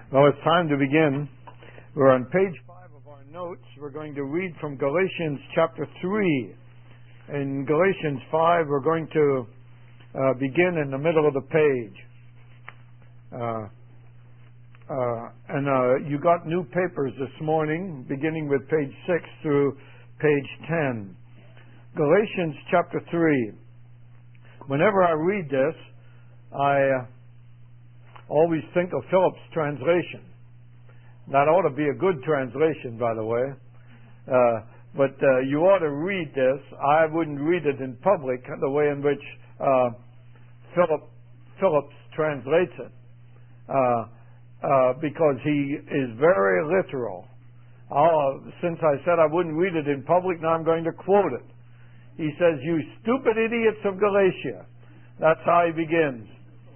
Well, it's time to begin. We're on page 5 of our notes. We're going to read from Galatians chapter 3. In Galatians 5, we're going to begin in the middle of the page. You got new papers this morning, beginning with page 6 through page 10. Galatians chapter 3. Whenever I read this, I always think of Phillips' translation. That ought to be a good translation, by the way. But you ought to read this. I wouldn't read it in public the way in which Phillips translates it, because he is very literal. Since I said I wouldn't read it in public, now I'm going to quote it. He says, "You stupid idiots of Galatia." That's how he begins.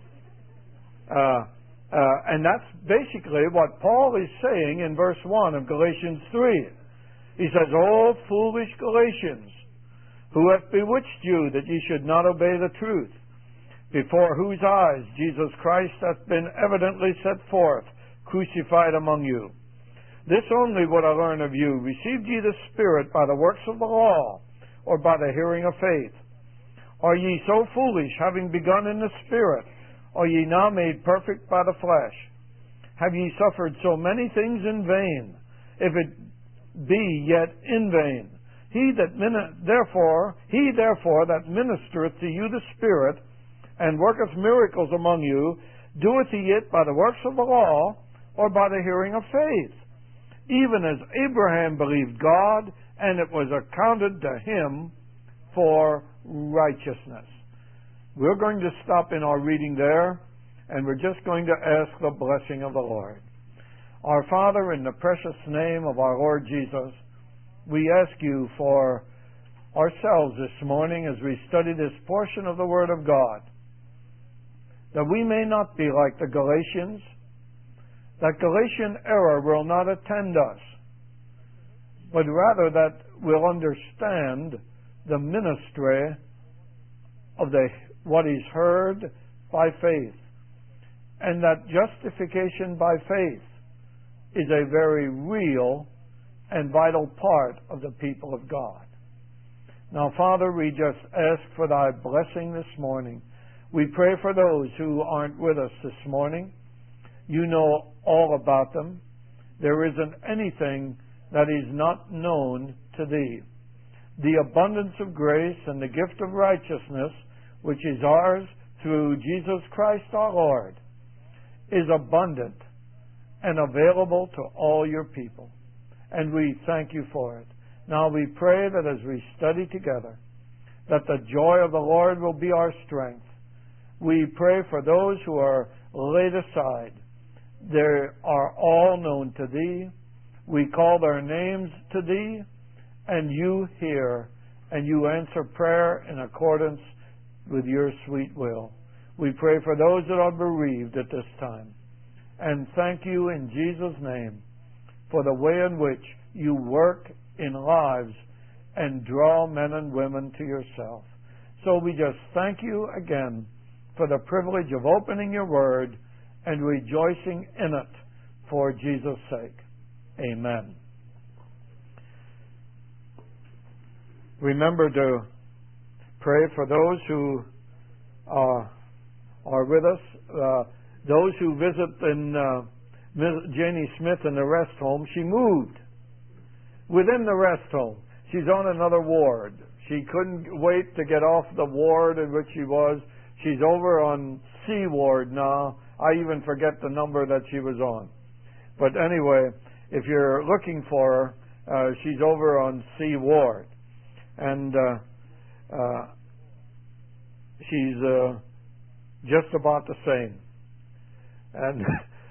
And that's basically what Paul is saying in verse 1 of Galatians 3. He says, "O foolish Galatians, who hath bewitched you that ye should not obey the truth, before whose eyes Jesus Christ hath been evidently set forth, crucified among you. This only would I learn of you, received ye the Spirit by the works of the law, or by the hearing of faith? Are ye so foolish, having begun in the Spirit, are ye now made perfect by the flesh? Have ye suffered so many things in vain, if it be yet in vain? He therefore that ministereth to you the Spirit, and worketh miracles among you, doeth he it by the works of the law, or by the hearing of faith? Even as Abraham believed God, and it was accounted to him for righteousness." We're going to stop in our reading there, and we're just going to ask the blessing of the Lord. Our Father, in the precious name of our Lord Jesus, we ask you for ourselves this morning as we study this portion of the Word of God, that we may not be like the Galatians, that Galatian error will not attend us, but rather that we'll understand the ministry of what is heard by faith, and that justification by faith is a very real and vital part of the people of God. Now, Father, we just ask for thy blessing this morning. We pray for those who aren't with us this morning. You know all about them. There isn't anything that is not known to thee. The abundance of grace and the gift of righteousness, which is ours through Jesus Christ our Lord, is abundant and available to all your people. And we thank you for it. Now we pray that as we study together, that the joy of the Lord will be our strength. We pray for those who are laid aside. They are all known to thee. We call their names to thee, and you hear, and you answer prayer in accordance with your sweet will. We pray for those that are bereaved at this time, and thank you in Jesus' name for the way in which you work in lives and draw men and women to yourself. So we just thank you again for the privilege of opening your word and rejoicing in it for Jesus' sake. Amen. Remember to pray for those who are with us. Those who visit in Janie Smith in the rest home. She moved within the rest home. She's on another ward. She couldn't wait to get off the ward in which she was. She's over on C ward now. I even forget the number that she was on. But anyway, if you're looking for her, she's over on C ward. And she's just about the same. And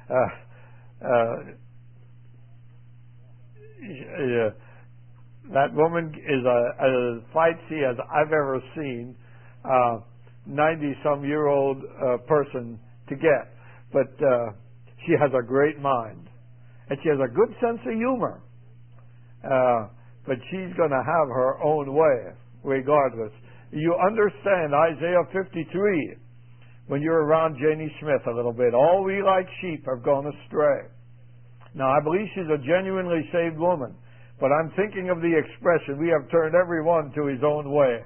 that woman is a sightsee as I've ever seen. 90-some-year-old person to get. But she has a great mind. And she has a good sense of humor. But she's going to have her own way, regardless. You understand Isaiah 53, when you're around Janie Smith a little bit. All we like sheep have gone astray. Now, I believe she's a genuinely saved woman, but I'm thinking of the expression, we have turned everyone to his own way.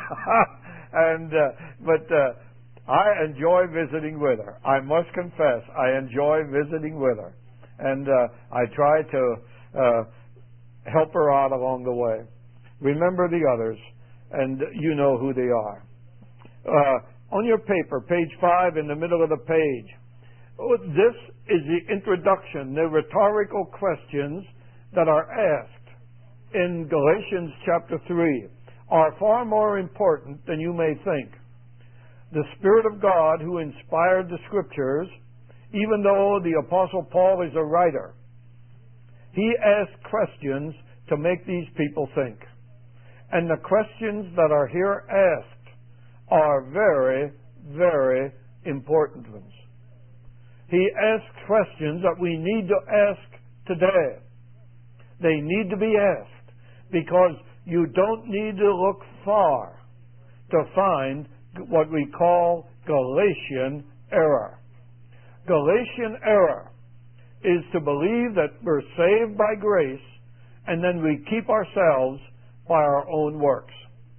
But I enjoy visiting with her. I must confess, I enjoy visiting with her. And I try to help her out along the way. Remember the others, and you know who they are. On your paper, page 5 in the middle of the page, this is the introduction, the rhetorical questions that are asked in Galatians chapter 3 are far more important than you may think. The Spirit of God who inspired the Scriptures, even though the Apostle Paul is a writer, he asked questions to make these people think. And the questions that are here asked are very, very important ones. He asks questions that we need to ask today. They need to be asked because you don't need to look far to find what we call Galatian error. Galatian error is to believe that we're saved by grace and then we keep ourselves by our own works.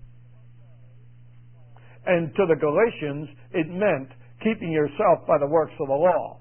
And to the Galatians, it meant keeping yourself by the works of the law.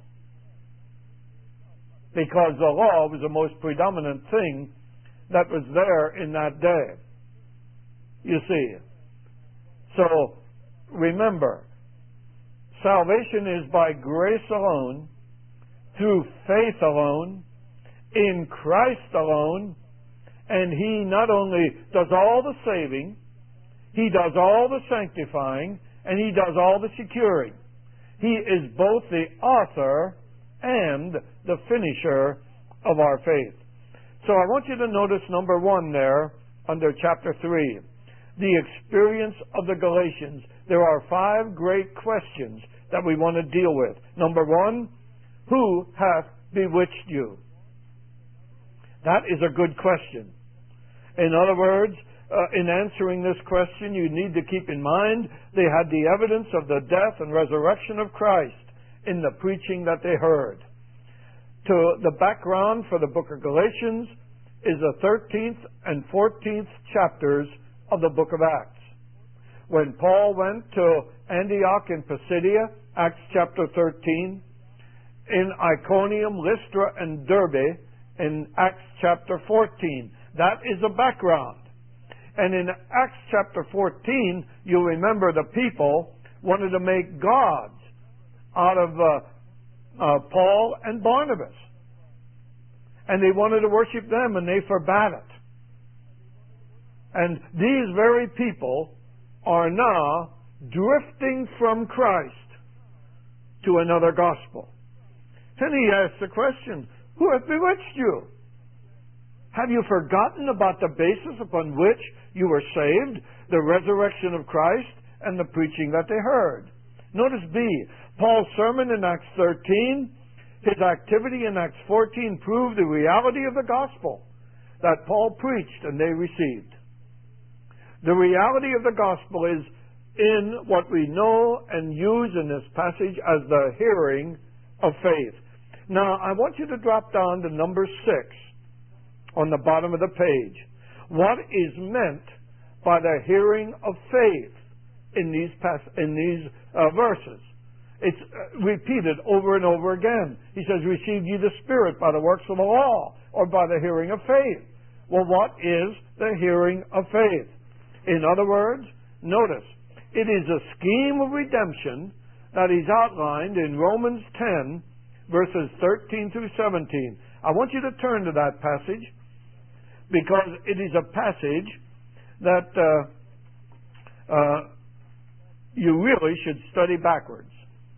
Because the law was the most predominant thing that was there in that day. You see. So, remember, salvation is by grace alone, through faith alone, in Christ alone, and He not only does all the saving, He does all the sanctifying, and He does all the securing. He is both the author and the finisher of our faith. So I want you to notice number 1 there under chapter 3. The experience of the Galatians. There are 5 great questions that we want to deal with. Number 1, who hath bewitched you? That is a good question. In other words, in answering this question, you need to keep in mind they had the evidence of the death and resurrection of Christ in the preaching that they heard. To the background for the book of Galatians is the 13th and 14th chapters of the book of Acts. When Paul went to Antioch in Pisidia, Acts chapter 13, in Iconium, Lystra, and Derbe in Acts chapter 14. That is the background. And in Acts chapter 14, you'll remember the people wanted to make gods out of Paul and Barnabas. And they wanted to worship them, and they forbade it. And these very people are now drifting from Christ to another gospel. And he asks the question, who hath bewitched you? Have you forgotten about the basis upon which you were saved, the resurrection of Christ, and the preaching that they heard? Notice B, Paul's sermon in Acts 13, his activity in Acts 14 proved the reality of the gospel that Paul preached and they received. The reality of the gospel is in what we know and use in this passage as the hearing of faith. Now, I want you to drop down to number 6 on the bottom of the page. What is meant by the hearing of faith in these verses? It's repeated over and over again. He says, receive ye the Spirit by the works of the law, or by the hearing of faith. Well, what is the hearing of faith? In other words, notice, it is a scheme of redemption that is outlined in Romans 10, verses 13 through 17. I want you to turn to that passage, because it is a passage that you really should study backwards.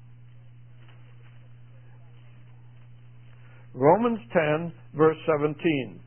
Romans 10, verse 17.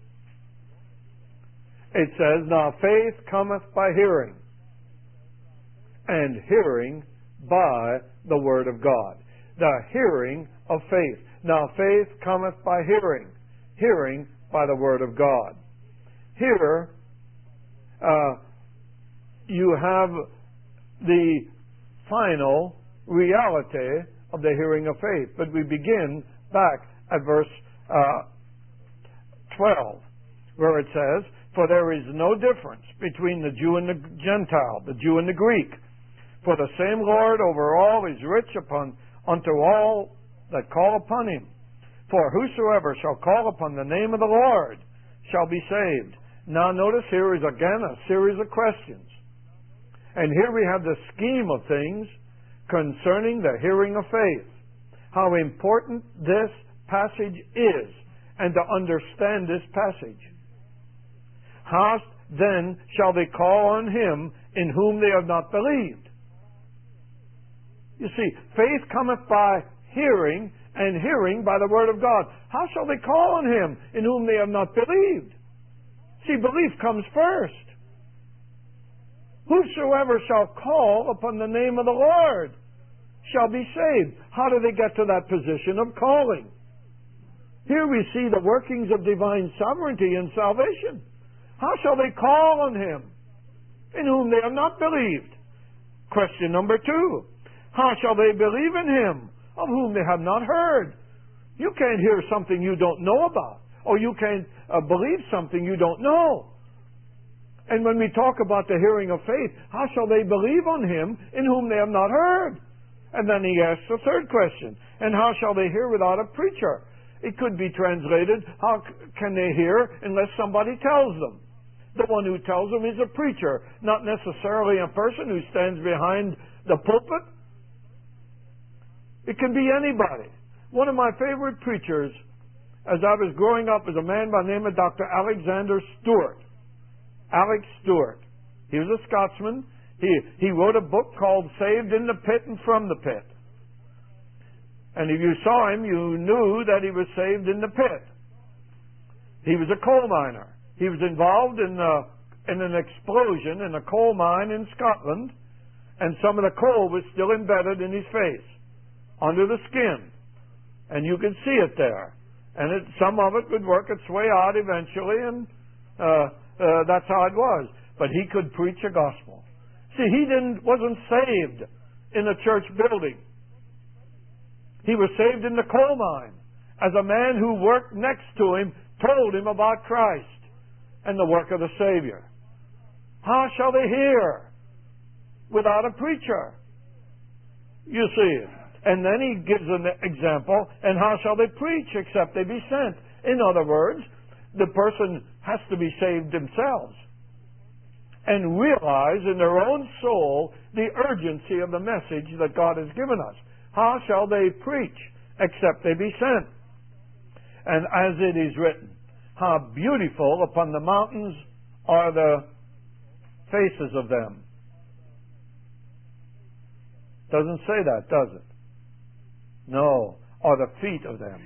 It says, now faith cometh by hearing, and hearing by the word of God. The hearing of faith. Now faith cometh by hearing, hearing by the word of God. Here, you have the final reality of the hearing of faith. But we begin back at verse 12, where it says, "For there is no difference between the Jew and the Gentile, the Jew and the Greek. For the same Lord over all is rich unto all that call upon him. For whosoever shall call upon the name of the Lord shall be saved." Now notice here is again a series of questions. And here we have the scheme of things concerning the hearing of faith. How important this passage is, and to understand this passage. "How then shall they call on him in whom they have not believed?" You see, faith cometh by hearing, and hearing by the word of God. How shall they call on him in whom they have not believed? See, belief comes first. "Whosoever shall call upon the name of the Lord shall be saved." How do they get to that position of calling? Here we see the workings of divine sovereignty and salvation. How shall they call on him in whom they have not believed? Question number 2. How shall they believe in him of whom they have not heard? You can't hear something you don't know about, or you can't believe something you don't know. And when we talk about the hearing of faith, how shall they believe on him in whom they have not heard? And then he asks a third question, and how shall they hear without a preacher? It could be translated, how can they hear unless somebody tells them? The one who tells them is a preacher, not necessarily a person who stands behind the pulpit. It can be anybody. One of my favorite preachers, as I was growing up, was a man by the name of Dr. Alexander Stewart. Alex Stewart. He was a Scotsman. He wrote a book called Saved in the Pit and From the Pit. And if you saw him, you knew that he was saved in the pit. He was a coal miner. He was involved in an explosion in a coal mine in Scotland, and some of the coal was still embedded in his face, under the skin. And you could see it there. And some of it would work its way out eventually, and that's how it was. But he could preach a gospel. See, he wasn't saved in a church building. He was saved in the coal mine, as a man who worked next to him told him about Christ and the work of the Savior. How shall they hear without a preacher? You see it. And then he gives an example, and how shall they preach except they be sent? In other words, the person has to be saved themselves and realize in their own soul the urgency of the message that God has given us. How shall they preach except they be sent? And as it is written, how beautiful upon the mountains are the faces of them. Doesn't say that, does it? No, are the feet of them.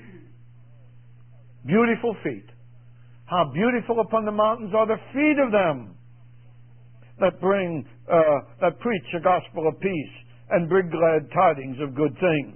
Beautiful feet. How beautiful upon the mountains are the feet of them that preach the gospel of peace and bring glad tidings of good things.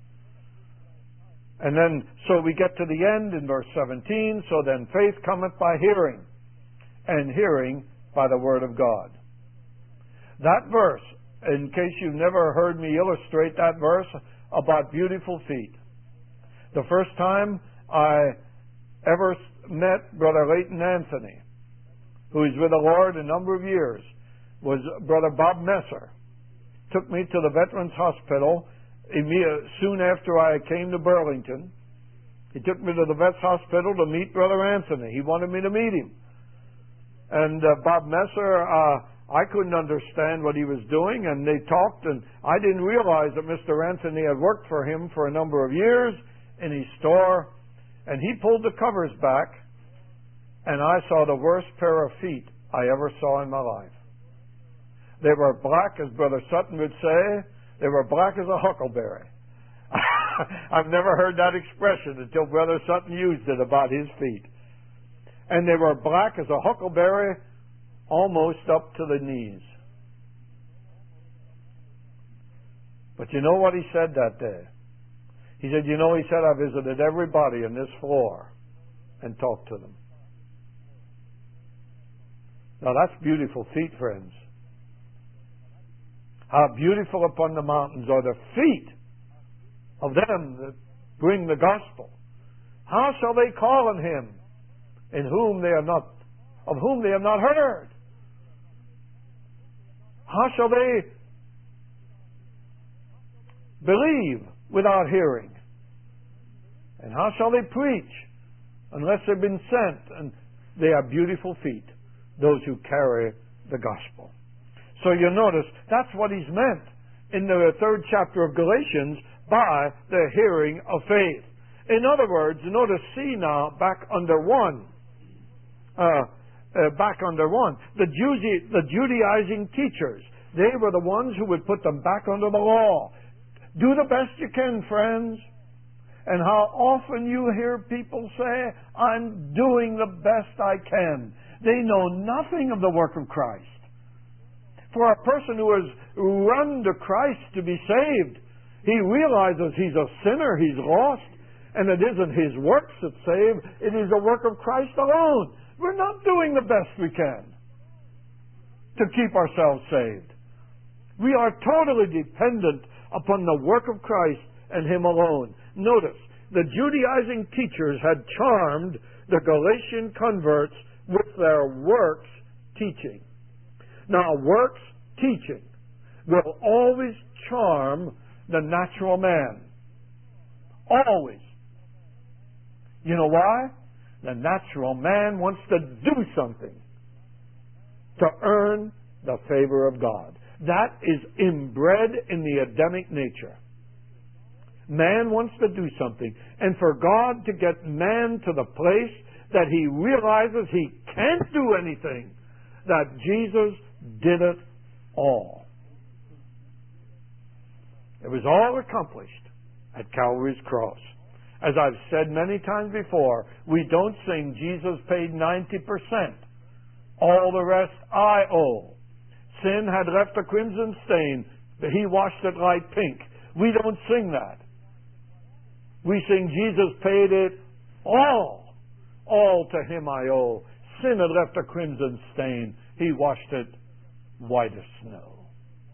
And then, so we get to the end in verse 17, so then faith cometh by hearing, and hearing by the word of God. That verse, in case you've never heard me illustrate that verse about beautiful feet. The first time I ever met Brother Leighton Anthony, who is with the Lord a number of years, was Brother Bob Messer. Took me to the Veterans Hospital soon after I came to Burlington. He took me to the Vets Hospital to meet Brother Anthony. He wanted me to meet him. And Bob Messer, I couldn't understand what he was doing, and they talked, and I didn't realize that Mr. Anthony had worked for him for a number of years in his store, and he pulled the covers back, and I saw the worst pair of feet I ever saw in my life. They were black, as Brother Sutton would say. They were black as a huckleberry. I've never heard that expression until Brother Sutton used it about his feet. And they were black as a huckleberry, almost up to the knees. But you know what he said that day? He said, I visited everybody on this floor and talked to them. Now that's beautiful feet, friends. How beautiful upon the mountains are the feet of them that bring the gospel. How shall they call on him of whom they have not heard? How shall they believe without hearing? And how shall they preach unless they've been sent? And they are beautiful feet, those who carry the gospel. So you notice that's what he's meant in the 3rd chapter of Galatians by the hearing of faith. In other words, notice C now back under 1. Back under 1. The Judaizing teachers, they were the ones who would put them back under the law. Do the best you can, friends. And how often you hear people say, I'm doing the best I can. They know nothing of the work of Christ. For a person who has run to Christ to be saved, he realizes he's a sinner, he's lost, and it isn't his works that save, it is the work of Christ alone. We're not doing the best we can to keep ourselves saved. We are totally dependent upon the work of Christ and him alone. Notice, the Judaizing teachers had charmed the Galatian converts with their works teaching. Now, works teaching will always charm the natural man. Always. You know why? The natural man wants to do something to earn the favor of God. That is inbred in the Adamic nature. Man wants to do something. And for God to get man to the place that he realizes he can't do anything, that Jesus did it all. It was all accomplished at Calvary's cross. As I've said many times before, we don't sing Jesus paid 90%. All the rest I owe. Sin had left a crimson stain, but he washed it light pink. We don't sing that. We sing Jesus paid it all. All to him I owe. Sin had left a crimson stain. He washed it white as snow.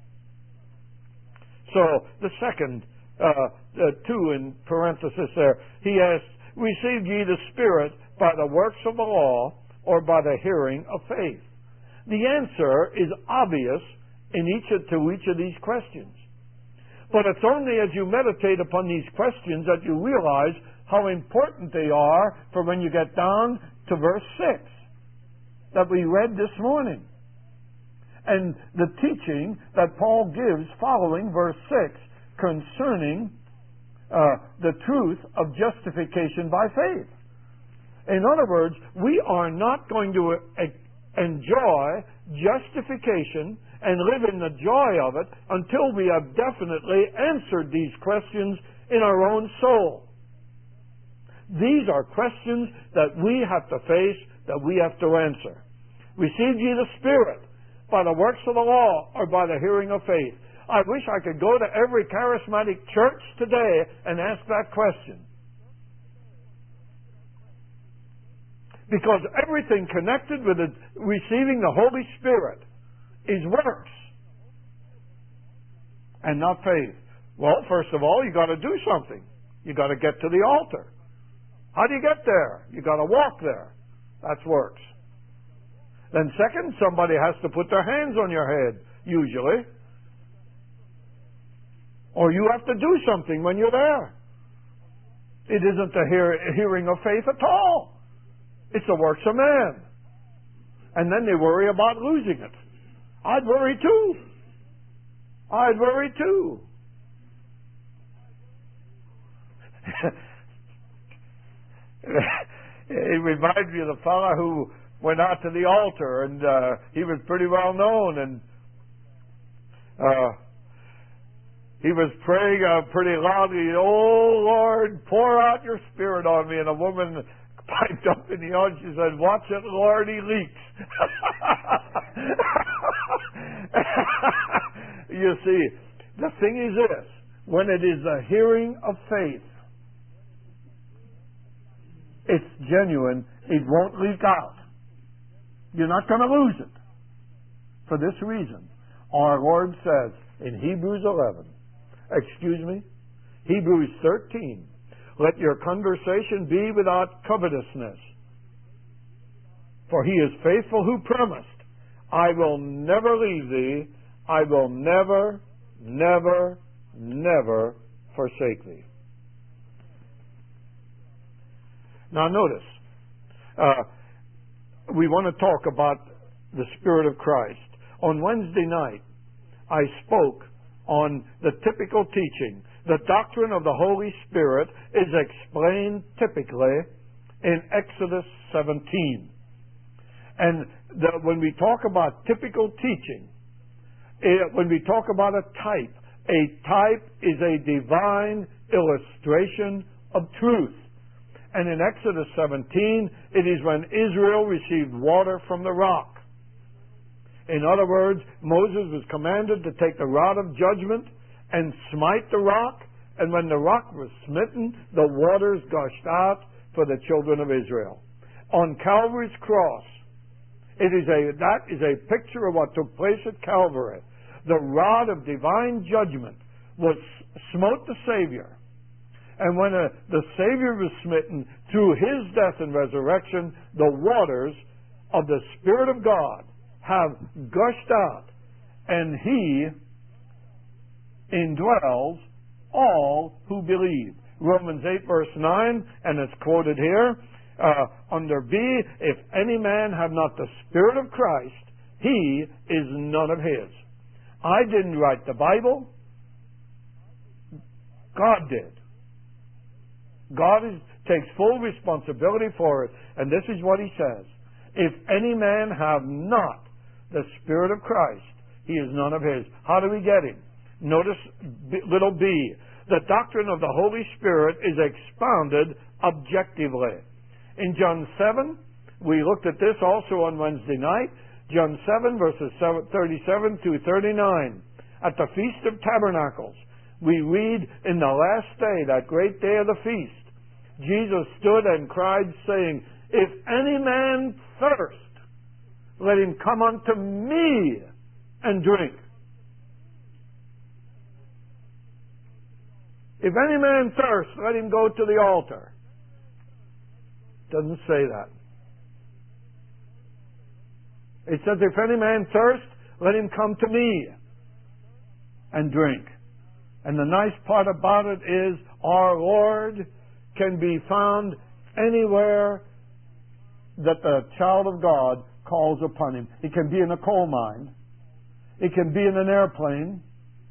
So the second, 2 in parenthesis there, he asks, received ye the Spirit by the works of the law or by the hearing of faith? The answer is obvious to each of these questions. But it's only as you meditate upon these questions that you realize how important they are for when you get down to verse 6 that we read this morning. And the teaching that Paul gives following verse 6 concerning the truth of justification by faith. In other words, we are not going to enjoy justification and live in the joy of it until we have definitely answered these questions in our own soul. These are questions that we have to face, that we have to answer. Received ye the Spirit by the works of the law or by the hearing of faith? I wish I could go to every charismatic church today and ask that question. Because everything connected with receiving the Holy Spirit is works and not faith. Well, first of all, you got to do something. You got to get to the altar. How do you get there? You got to walk there. That's works. Then second, somebody has to put their hands on your head, usually. Or you have to do something when you're there. It isn't the hearing of faith at all. It's the works of man. And then they worry about losing it. I'd worry too. I'd worry too. It reminds me of the fellow who went out to the altar, and he was pretty well known, and he was praying pretty loudly, "Oh Lord, pour out your Spirit on me." And a woman piped up in the audience, she said, "Watch it, Lord, he leaks." You see, the thing is this: when it is the hearing of faith, it's genuine, it won't leak out. You're not going to lose it. For this reason, our Lord says, in Hebrews 13. Let your conversation be without covetousness. For he is faithful who promised, I will never leave thee, I will never, never, never forsake thee. Now notice, we want to talk about the Spirit of Christ. On Wednesday night, I spoke on the typical teaching. The doctrine of the Holy Spirit is explained typically in Exodus 17. And when we talk about typical teaching, when we talk about a type is a divine illustration of truth. And in Exodus 17, it is when Israel received water from the rock. In other words, Moses was commanded to take the rod of judgment and smite the rock, and when the rock was smitten, the waters gushed out for the children of Israel. On Calvary's cross, that is a picture of what took place at Calvary. The rod of divine judgment smote the Savior. And when the Savior was smitten, through His death and resurrection, the waters of the Spirit of God have gushed out, and He indwells all who believe. Romans 8 verse 9, and it's quoted here, under B, if any man have not the Spirit of Christ, he is none of His. I didn't write the Bible. God did. God takes full responsibility for it. And this is what He says. If any man have not the Spirit of Christ, he is none of His. How do we get Him? Notice little b. The doctrine of the Holy Spirit is expounded objectively. In John 7, we looked at this also on Wednesday night. John 7 verses 37 to 39. At the Feast of Tabernacles, we read, in the last day, that great day of the feast, Jesus stood and cried, saying, if any man thirst, let him come unto me and drink. If any man thirst, let him go to the altar. Doesn't say that. It says, if any man thirst, let him come to me and drink. And the nice part about it is our Lord can be found anywhere that the child of God calls upon Him. It can be in a coal mine. It can be in an airplane.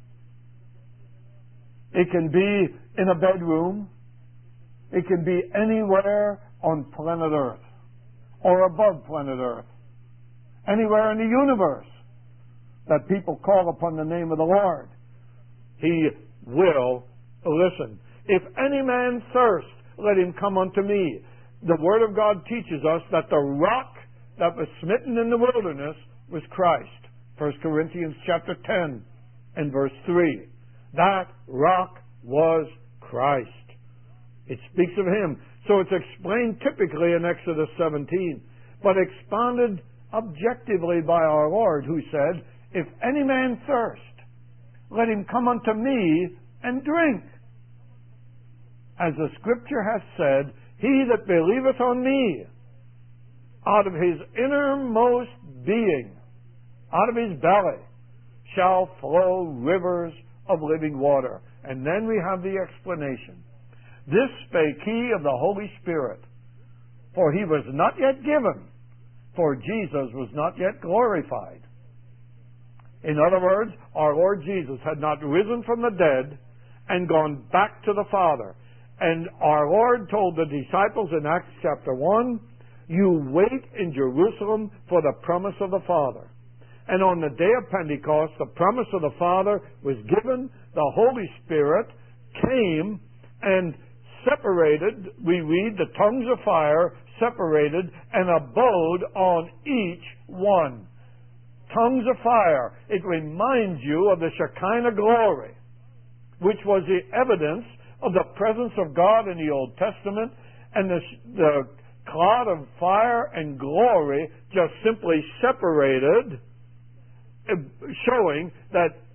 It can be in a bedroom. It can be anywhere on planet Earth or above planet Earth. Anywhere in the universe that people call upon the name of the Lord, He will listen. If any man thirst, let him come unto me. The Word of God teaches us that the rock that was smitten in the wilderness was Christ. 1 Corinthians chapter 10 and verse 3. That rock was Christ. It speaks of Him. So it's explained typically in Exodus 17, but expounded objectively by our Lord, who said, if any man thirst, let him come unto me and drink. As the Scripture hath said, he that believeth on me, out of his innermost being, out of his belly, shall flow rivers of living water. And then we have the explanation. This spake he of the Holy Spirit, for He was not yet given, for Jesus was not yet glorified. In other words, our Lord Jesus had not risen from the dead and gone back to the Father. And our Lord told the disciples in Acts chapter 1, you wait in Jerusalem for the promise of the Father. And on the day of Pentecost, the promise of the Father was given. The Holy Spirit came and separated, we read, the tongues of fire separated and abode on each one. Tongues of fire. It reminds you of the Shekinah glory, which was the evidence of the presence of God in the Old Testament, and the cloud of fire and glory just simply separated, showing that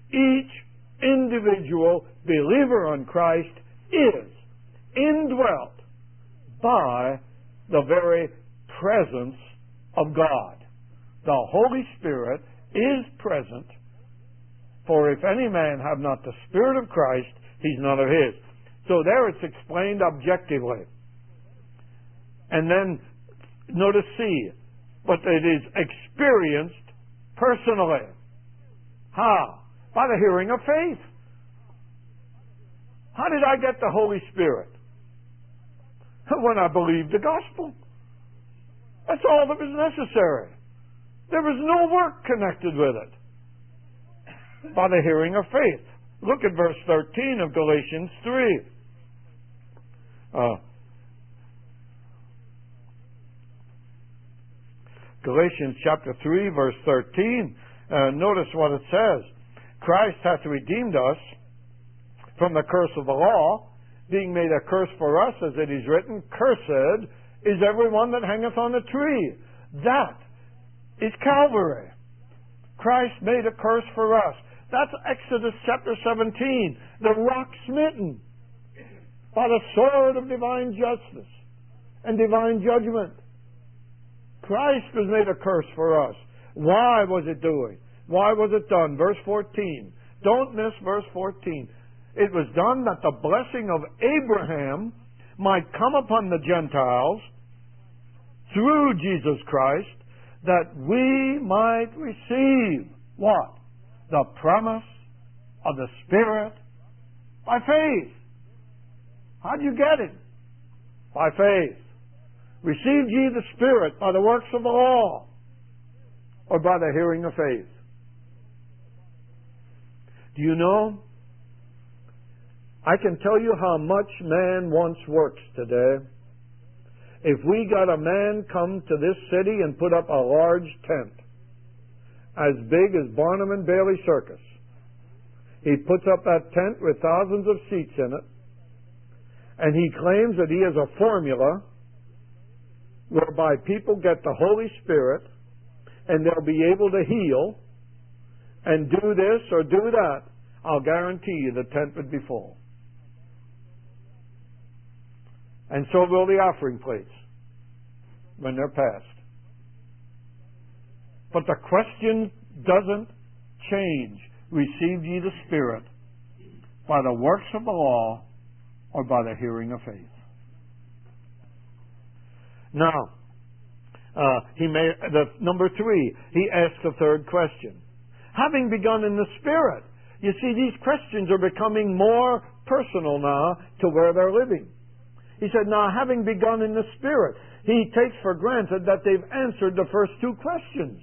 Each individual believer in Christ is indwelt by the very presence of God. The Holy Spirit is present, for if any man have not the Spirit of Christ, he's none of his. So there it's explained objectively. And then, notice C, but it is experienced personally. How? By the hearing of faith. How did I get the Holy Spirit? When I believed the gospel. That's all that was necessary. There was no work connected with it. By the hearing of faith. Look at verse 13 of Galatians 3. Galatians chapter 3, verse 13. Notice what it says. Christ hath redeemed us from the curse of the law, being made a curse for us, as it is written, Cursed is everyone that hangeth on a tree. That is Calvary. Christ made a curse for us. That's Exodus chapter 17. The rock smitten by the sword of divine justice and divine judgment. Christ was made a curse for us. Why was it doing? Why was it done? Verse 14. Don't miss verse 14. It was done that the blessing of Abraham might come upon the Gentiles through Jesus Christ, that we might receive what? The promise of the Spirit by faith. How do you get it? By faith. Received ye the Spirit by the works of the law, or by the hearing of faith? Do you know? I can tell you how much man wants works today. If we got a man come to this city and put up a large tent, as big as Barnum and Bailey Circus, he puts up that tent with thousands of seats in it, and he claims that he has a formula whereby people get the Holy Spirit and they'll be able to heal and do this or do that, I'll guarantee you the tent would be full. And so will the offering plates when they're passed. But the question doesn't change. Received ye the Spirit by the works of the law or by the hearing of faith? Now, number 3, he asked a third question. Having begun in the Spirit. You see, these questions are becoming more personal now to where they're living. He said, now, having begun in the Spirit, he takes for granted that they've answered the first 2 questions.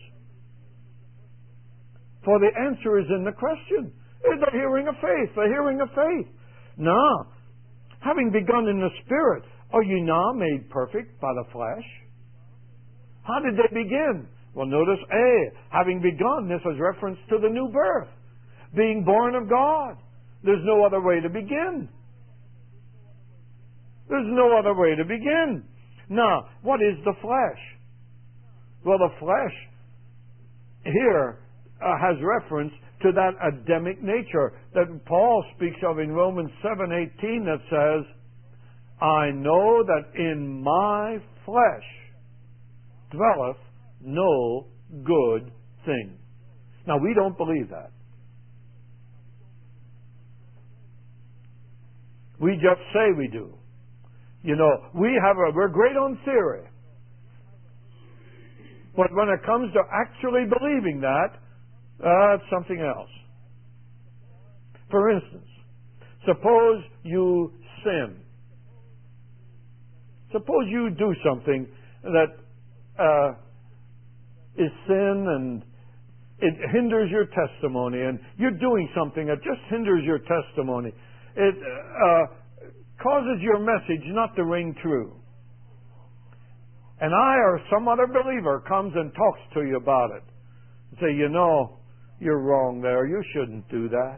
For the answer is in the question. It's the hearing of faith, the hearing of faith. Now, having begun in the Spirit, are you now made perfect by the flesh? How did they begin? Well, notice A, having begun, this is reference to the new birth. Being born of God. There's no other way to begin. There's no other way to begin. Now, what is the flesh? Well, the flesh here has reference to that Adamic nature that Paul speaks of in Romans 7:18 that says, I know that in my flesh dwelleth no good thing. Now, we don't believe that. We just say we do. You know, we're great on theory. But when it comes to actually believing that, it's something else. For instance, suppose you sin. Suppose you do something that is sin and it hinders your testimony, and you're doing something that just hinders your testimony. It causes your message not to ring true. And I or some other believer comes and talks to you about it. And say, you know, you're wrong there. You shouldn't do that.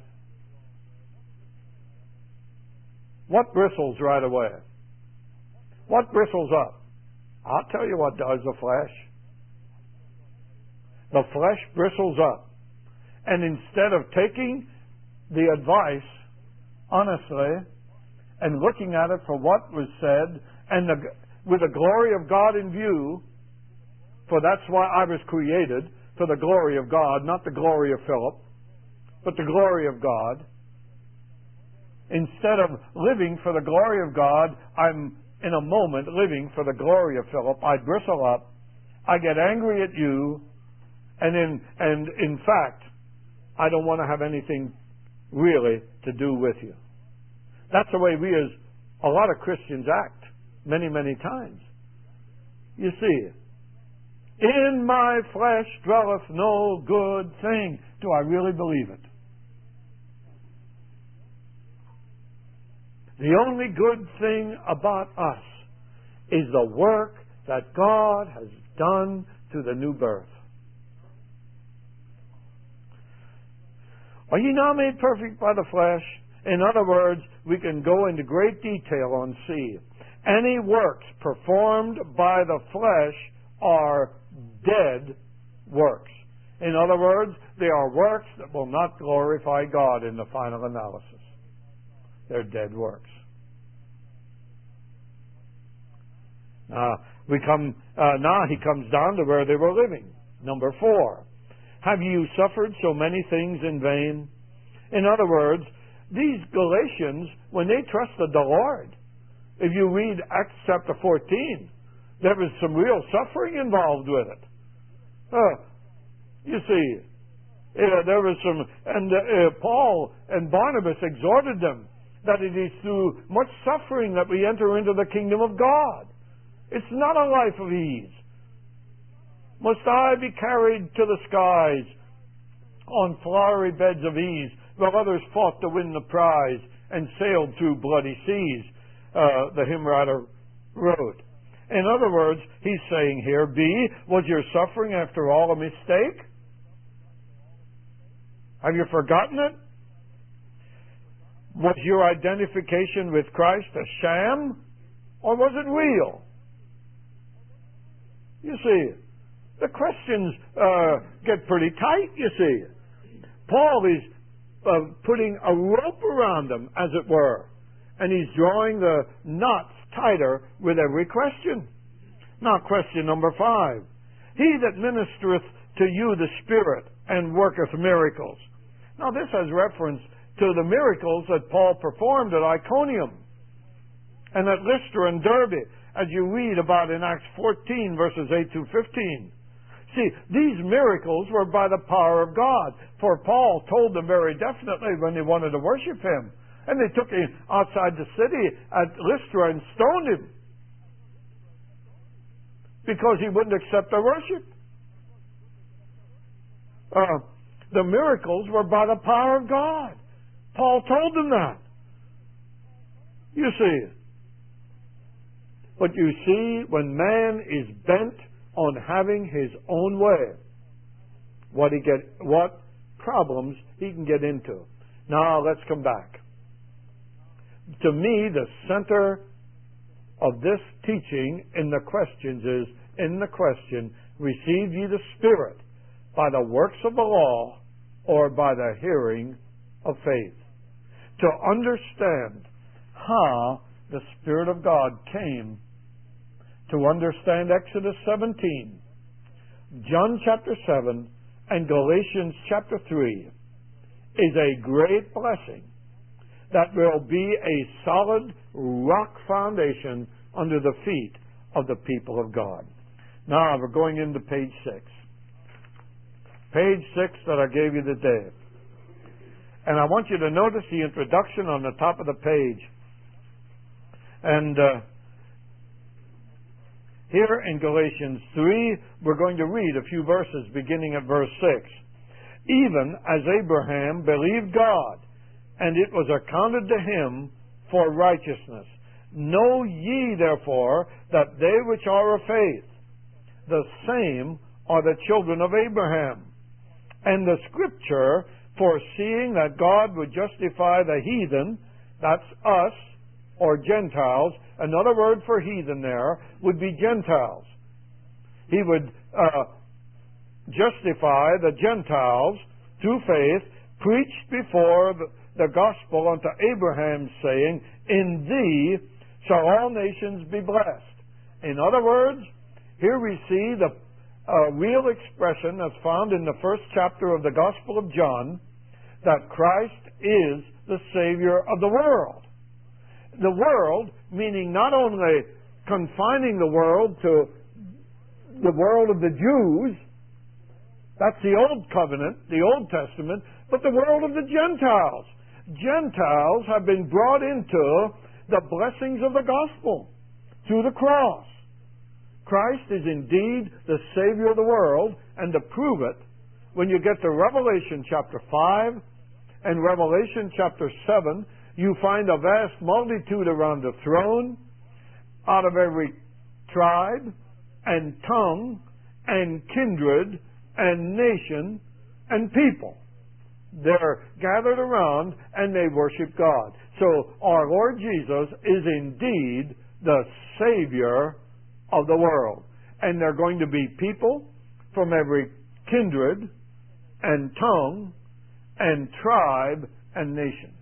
What bristles right away? What bristles up? I'll tell you what does the flesh. The flesh bristles up. And instead of taking the advice honestly and looking at it for what was said and with the glory of God in view, for that's why I was created, for the glory of God, not the glory of Philip, but the glory of God. Instead of living for the glory of God, I'm in a moment living for the glory of Philip. I bristle up, I get angry at you, and in fact, I don't want to have anything really to do with you. That's the way we as a lot of Christians act many, many times. You see, in my flesh dwelleth no good thing. Do I really believe it? The only good thing about us is the work that God has done through the new birth. Are ye now made perfect by the flesh? In other words, we can go into great detail on C. Any works performed by the flesh are dead works. In other words, they are works that will not glorify God in the final analysis. They're dead works. Now he comes down to where they were living. Number 4. Have you suffered so many things in vain? In other words, these Galatians, when they trusted the Lord, if you read Acts chapter 14, there was some real suffering involved with it. You see, there was some, and Paul and Barnabas exhorted them that it is through much suffering that we enter into the kingdom of God. It's not a life of ease. Must I be carried to the skies on flowery beds of ease, while others fought to win the prize and sailed through bloody seas, the hymn writer wrote. In other words, he's saying here, B, was your suffering after all a mistake? Have you forgotten it? Was your identification with Christ a sham, or was it real? You see, the questions get pretty tight, you see. Paul is putting a rope around them, as it were, and he's drawing the knots tighter with every question. Now, question number 5. He that ministereth to you the Spirit and worketh miracles. Now, this has reference to the miracles that Paul performed at Iconium and at Lystra and Derbe, as you read about in Acts 14, verses 8 through 15. See, these miracles were by the power of God, for Paul told them very definitely when they wanted to worship him. And they took him outside the city at Lystra and stoned him because he wouldn't accept their worship. The miracles were by the power of God. Paul told them that. You see. But you see, when man is bent on having his own way, what problems he can get into. Now let's come back. To me, the center of this teaching in the questions is, in the question, receive ye the Spirit by the works of the law or by the hearing of faith? To understand how the Spirit of God came, to understand Exodus 17, John chapter 7, and Galatians chapter 3 is a great blessing that will be a solid rock foundation under the feet of the people of God. Now we're going into page 6. Page 6 that I gave you today. And I want you to notice the introduction on the top of the page. And here in Galatians 3, we're going to read a few verses beginning at verse 6. Even as Abraham believed God, and it was accounted to him for righteousness. Know ye therefore that they which are of faith, the same are the children of Abraham. And the Scripture, foreseeing that God would justify the heathen, that's us, or Gentiles, another word for heathen there would be Gentiles. He would justify the Gentiles through faith, preached before the gospel unto Abraham, saying, In thee shall all nations be blessed. In other words, here we see the real expression that's found in the first chapter of the Gospel of John, that Christ is the Savior of the world. The world, meaning not only confining the world to the world of the Jews, that's the Old Covenant, the Old Testament, but the world of the Gentiles. Gentiles have been brought into the blessings of the gospel through the cross. Christ is indeed the Savior of the world, and to prove it, when you get to Revelation chapter 5 and Revelation chapter 7, you find a vast multitude around the throne, out of every tribe and tongue and kindred and nation and people. They're gathered around and they worship God. So our Lord Jesus is indeed the Savior of the world. And they're going to be people from every kindred and tongue and tribe and nation.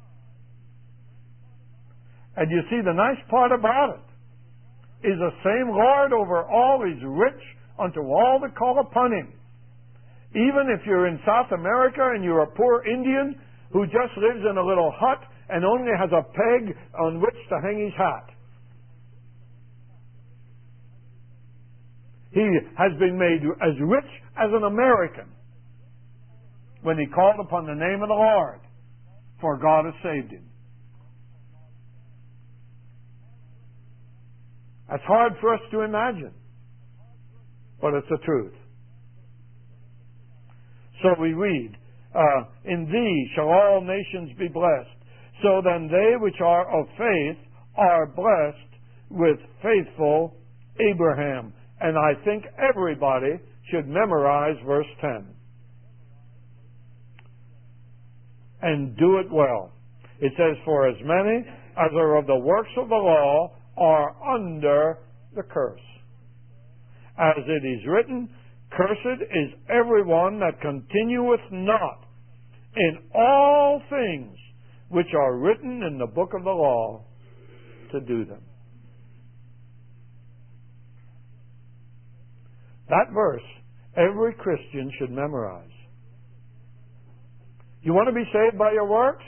And you see, the nice part about it is the same Lord over all is rich unto all that call upon Him. Even if you're in South America and you're a poor Indian who just lives in a little hut and only has a peg on which to hang his hat. He has been made as rich as an American when he called upon the name of the Lord, for God has saved him. That's hard for us to imagine, but it's the truth. So we read, In thee shall all nations be blessed. So then they which are of faith are blessed with faithful Abraham. And I think everybody should memorize verse 10. And do it well. It says, For as many as are of the works of the law are under the curse. As it is written, Cursed is everyone that continueth not in all things which are written in the book of the law to do them. That verse, every Christian should memorize. You want to be saved by your works?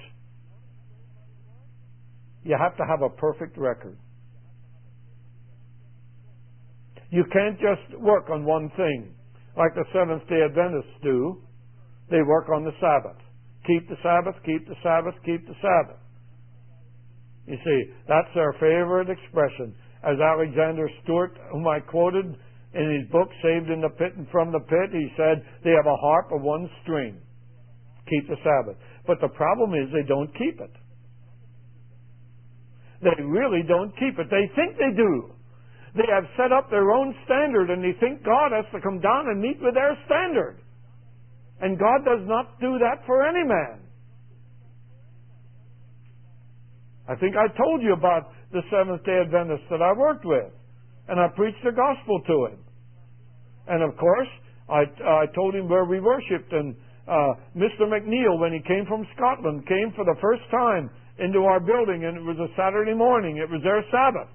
You have to have a perfect record. You can't just work on one thing, like the Seventh-day Adventists do. They work on the Sabbath. Keep the Sabbath, keep the Sabbath, keep the Sabbath. You see, that's their favorite expression. As Alexander Stewart, whom I quoted in his book, Saved in the Pit and from the Pit, he said, they have a harp of one string. Keep the Sabbath. But the problem is they don't keep it. They really don't keep it. They think they do. They have set up their own standard, and they think God has to come down and meet with their standard. And God does not do that for any man. I think I told you about the Seventh-day Adventist that I worked with, and I preached the gospel to him. And of course, I told him where we worshipped, and Mr. McNeil, when he came from Scotland, came for the first time into our building, and it was a Saturday morning. It was their Sabbath.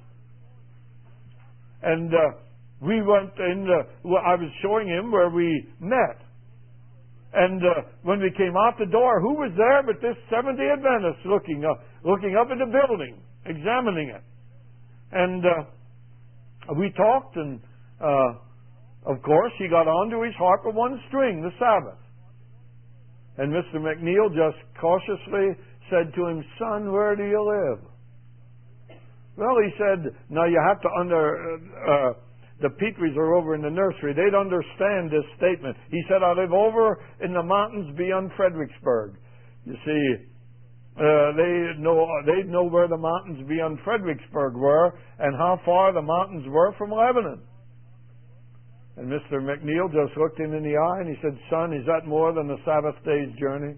And we went in, I was showing him where we met. And when we came out the door, who was there but this Seventh-day Adventist looking up at the building, examining it. And we talked, and of course he got onto his harp of one string, the Sabbath. And Mr. McNeil just cautiously said to him, Son, where do you live? Well, he said, now you have to the Petries are over in the nursery. They'd understand this statement. He said, I live over in the mountains beyond Fredericksburg. You see, they'd know where the mountains beyond Fredericksburg were and how far the mountains were from Lebanon. And Mr. McNeil just looked him in the eye and he said, Son, is that more than a Sabbath day's journey?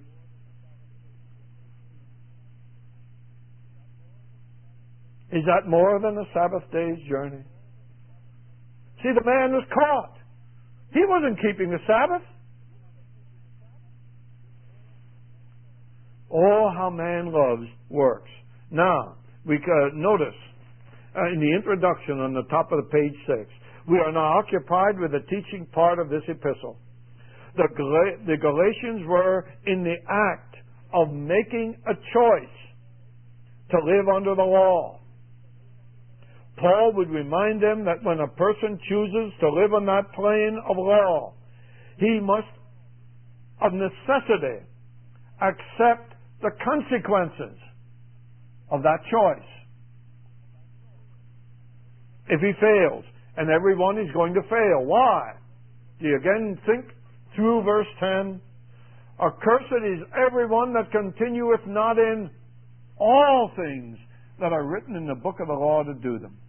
Is that more than a Sabbath day's journey? See, the man was caught. He wasn't keeping the Sabbath. Oh, how man loves works. Now, we notice in the introduction on the top of the page 6, we are now occupied with the teaching part of this epistle. The Galatians were in the act of making a choice to live under the law. Paul would remind them that when a person chooses to live on that plane of law, he must, of necessity, accept the consequences of that choice. If he fails, and everyone is going to fail. Why? Do you again think through verse 10? Accursed is everyone that continueth not in all things that are written in the book of the law to do them.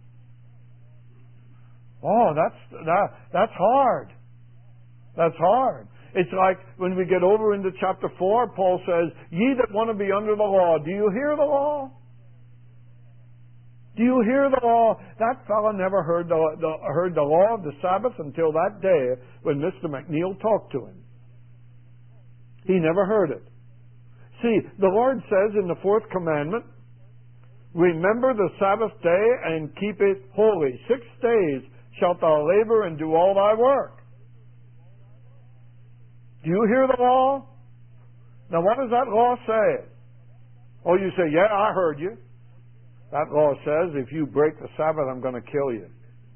Oh, that's hard. That's hard. It's like when we get over into chapter 4, Paul says, ye that want to be under the law, do you hear the law? Do you hear the law? That fellow never heard the law of the Sabbath until that day when Mr. McNeil talked to him. He never heard it. See, the Lord says in the 4th commandment, remember the Sabbath day and keep it holy. 6 days shalt thou labor and do all thy work. Do you hear the law? Now what does that law say? Oh, you say, yeah, I heard you. That law says if you break the Sabbath, I'm going to kill you.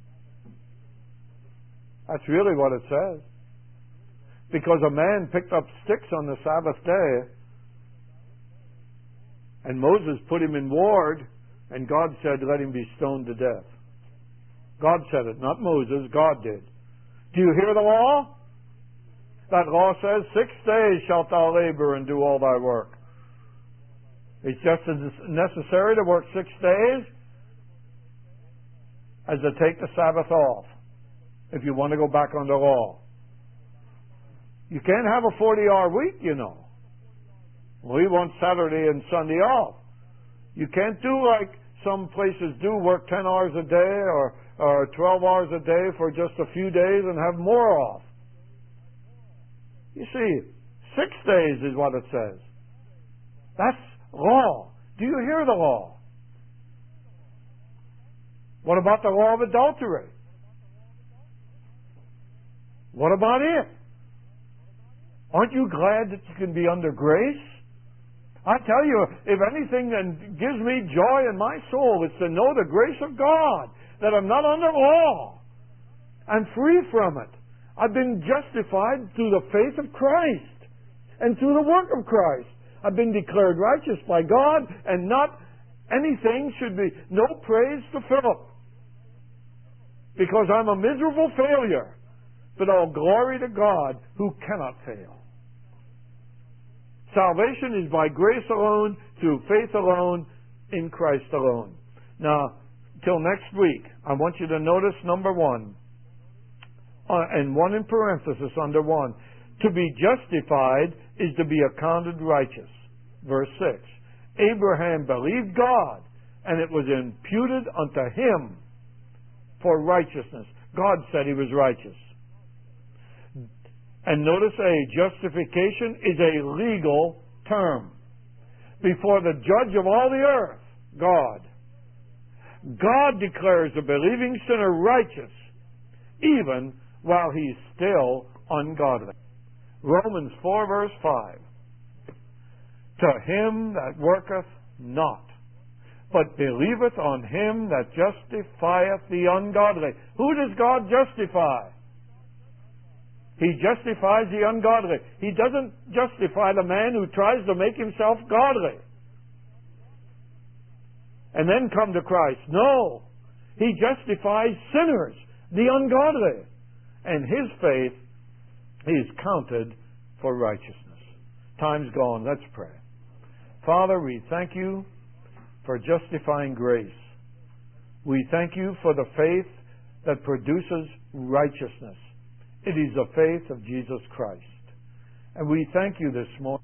That's really what it says. Because a man picked up sticks on the Sabbath day, and Moses put him in ward, and God said, let him be stoned to death. God said it, not Moses. God did. Do you hear the law? That law says, 6 days shalt thou labor and do all thy work. It's just as necessary to work 6 days as to take the Sabbath off if you want to go back under law. You can't have a 40-hour week, you know. We want Saturday and Sunday off. You can't do like some places do, work 10 hours a day or 12 hours a day for just a few days and have more off. You see, 6 days is what it says. That's law. Do you hear the law? What about the law of adultery? What about it? Aren't you glad that you can be under grace? I tell you, if anything that gives me joy in my soul, it's to know the grace of God, that I'm not under law. I'm free from it. I've been justified through the faith of Christ and through the work of Christ. I've been declared righteous by God, and not anything should be, no praise to Philip, because I'm a miserable failure, but all glory to God who cannot fail. Salvation is by grace alone, through faith alone, in Christ alone. Now, till next week, I want you to notice number 1, and 1 in parenthesis under 1. To be justified is to be accounted righteous. Verse 6. Abraham believed God, and it was imputed unto him for righteousness. God said he was righteous. And notice justification is a legal term. Before the judge of all the earth, God. God declares a believing sinner righteous, even while he's still ungodly. Romans 4 verse 5. To him that worketh not, but believeth on him that justifieth the ungodly. Who does God justify? He justifies the ungodly. He doesn't justify the man who tries to make himself godly and then come to Christ. No. He justifies sinners, the ungodly. And his faith is counted for righteousness. Time's gone. Let's pray. Father, we thank you for justifying grace. We thank you for the faith that produces righteousness. It is the faith of Jesus Christ. And we thank you this morning.